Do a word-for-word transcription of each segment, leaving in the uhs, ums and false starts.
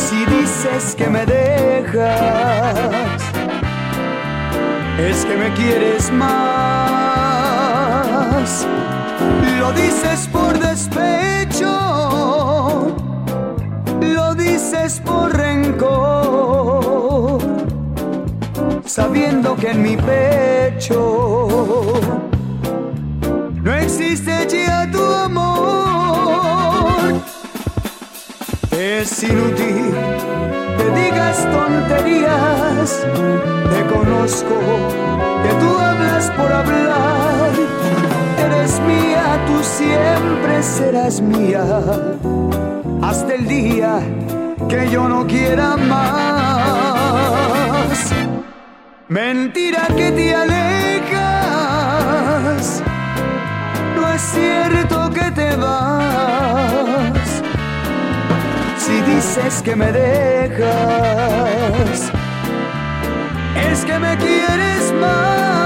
Si dices que me dejas, es que me quieres más. Lo dices por despecho, lo dices por rencor, sabiendo que en mi pecho no existe ya tu amor. Es inútil que digas tonterías, te conozco, que tú hablas por hablar. Eres mía, tú siempre serás mía, hasta el día que yo no quiera más. Mentira que te alejas, no es cierto que te vas. Si dices que me dejas, es que me quieres más.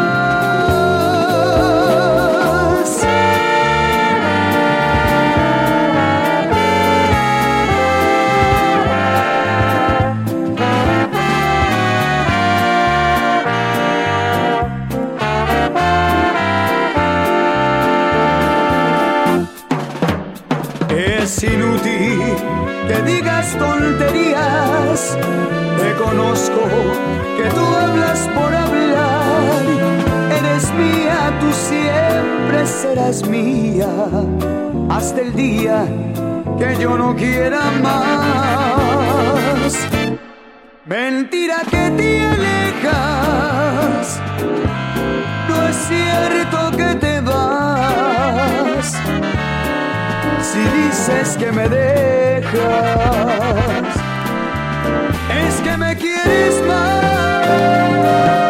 Es inútil que digas tonterías, te conozco, que tú hablas por hablar. Eres mía, tú siempre serás mía, hasta el día que yo no quiera más. Mentira que te alejas, no es cierto que te vas. Si dices que me dejas, es que me quieres más.